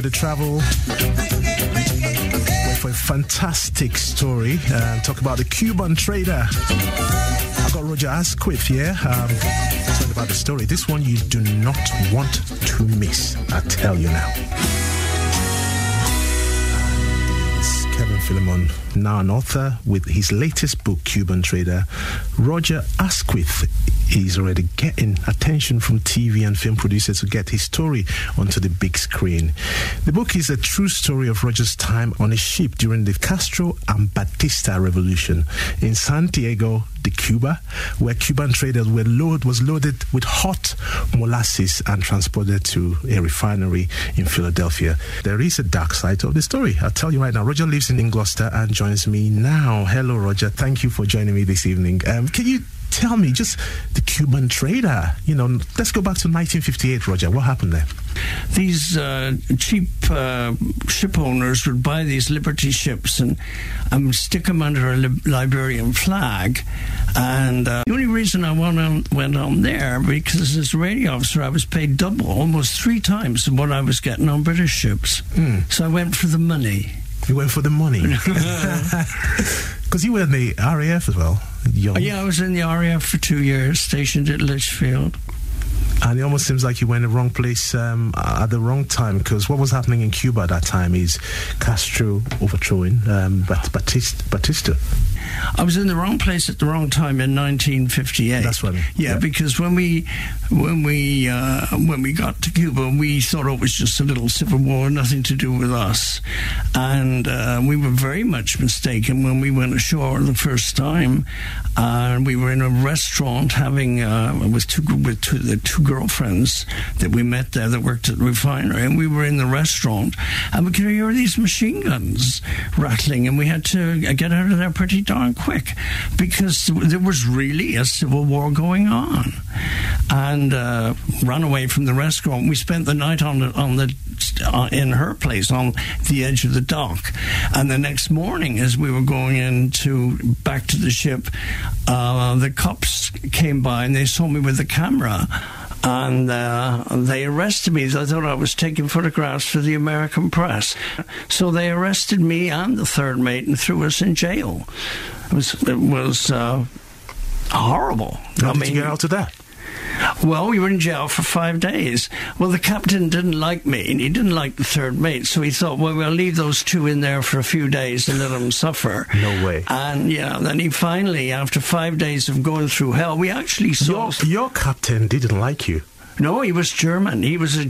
after the travel, wait for a fantastic story. Talk about the Cuban trader. I've got Roger Asquith here. Talking about the story. This one you do not want to miss. I tell you now. Kevin Philemon, now an author with his latest book, Cuban Trader. Roger Asquith is already getting attention from TV and film producers to get his story onto the big screen. The book is a true story of Roger's time on a ship during the Castro and Batista revolution in Santiago de Cuba, where Cuban traders was loaded with hot molasses and transported to a refinery in Philadelphia. There is a dark side of the story. I'll tell you right now. Roger lives in Gloucester and joins me now. Hello, Roger. Thank you for joining me this evening. Can you tell me just the Cuban trader? You know, let's go back to 1958, Roger. What happened there? These cheap ship owners would buy these Liberty ships and stick them under a Liberian flag. And the only reason I went on there, because as a radio officer, I was paid double, almost 3 times what I was getting on British ships. So I went for the money. You went for the money? Because you were in the RAF as well. Yeah, I was in the RAF for 2 years, stationed at Lichfield. And it almost seems like you were in the wrong place at the wrong time, because what was happening in Cuba at that time is Castro overthrowing Batista. I was in the wrong place at the wrong time in 1958. That's what I mean. Yeah, because when we got to Cuba, we thought it was just a little civil war, nothing to do with us, and we were very much mistaken when we went ashore the first time. And we were in a restaurant having with the two girlfriends that we met there that worked at the refinery, and we were in the restaurant, and we could hear these machine guns rattling, and we had to get out of there pretty darn quick because there was really a civil war going on, and ran away from the restaurant. We spent the night in her place on the edge of the dock, and the next morning, as we were going back to the ship, the cops came by and they saw me with a camera. And they arrested me. They thought I was taking photographs for the American press. So they arrested me and the third mate and threw us in jail. It was horrible. How did you get out of that? Well, we were in jail for 5 days. Well, the captain didn't like me, and he didn't like the third mate, so he thought, well, we'll leave those two in there for a few days and let them suffer. No way. And, yeah, then he finally, after 5 days of going through hell, we actually saw... Your captain didn't like you? No, he was German. He was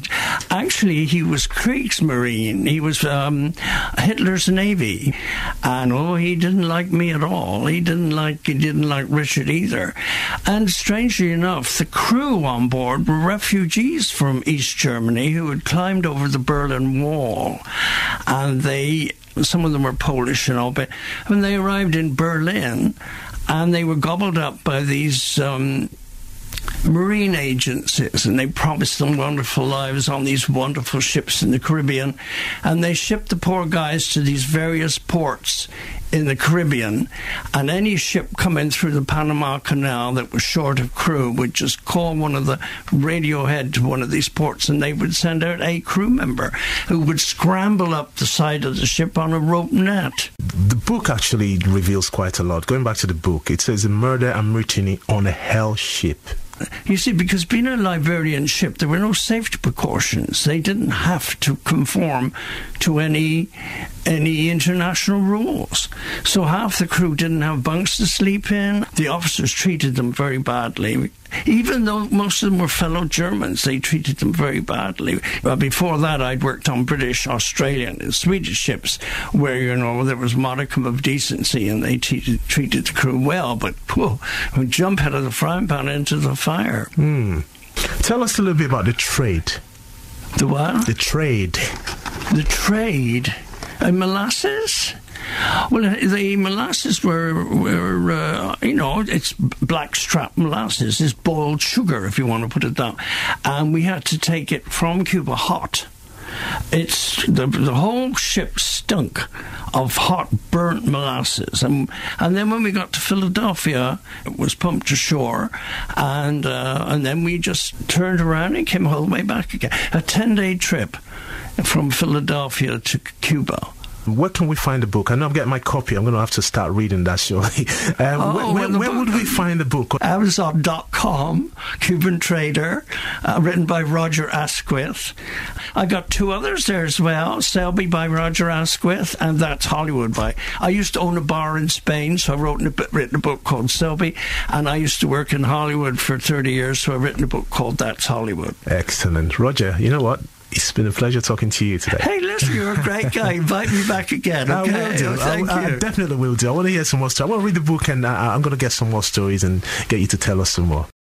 Kriegsmarine. He was Hitler's Navy, and he didn't like me at all. He didn't like Richard either. And strangely enough, the crew on board were refugees from East Germany who had climbed over the Berlin Wall, and some of them were Polish and all. But when they arrived in Berlin, and they were gobbled up by these marine agencies, and they promised them wonderful lives on these wonderful ships in the Caribbean, and they shipped the poor guys to these various ports in the Caribbean, and any ship coming through the Panama Canal that was short of crew would just call one of the radio head to one of these ports, and they would send out a crew member who would scramble up the side of the ship on a rope net. The book actually reveals quite a lot. Going back to the book, it says a murder and mutiny on a hell ship. You see, because being a Liberian ship, there were no safety precautions. They didn't have to conform to any international rules. So half the crew didn't have bunks to sleep in. The officers treated them very badly. Even though most of them were fellow Germans, they treated them very badly. Before that, I'd worked on British, Australian, and Swedish ships where, there was modicum of decency and they treated the crew well. But, we jump out of the frying pan into the fire. Tell us a little bit about the trade. The what? The trade. The trade? Molasses? Well, the molasses were it's blackstrap molasses. It's boiled sugar, if you want to put it that. And we had to take it from Cuba hot. It's the whole ship stunk of hot, burnt molasses. And then when we got to Philadelphia, it was pumped ashore, and then we just turned around and came all the way back again. A 10-day trip. from Philadelphia to Cuba. Where can we find the book? I know I'm getting my copy. I'm going to have to start reading that shortly. Where would we find the book? Amazon.com, Cuban Trader, written by Roger Asquith. I got 2 others there as well, Selby by Roger Asquith, and That's Hollywood by... I used to own a bar in Spain, so I written a book called Selby, and I used to work in Hollywood for 30 years, so I've written a book called That's Hollywood. Excellent. Roger, you know what? It's been a pleasure talking to you today. Hey, listen, you're a great guy. Invite me back again, okay? I will do. Thank you. I definitely will do. I want to hear some more stories. I want to read the book, and I'm going to get some more stories and get you to tell us some more.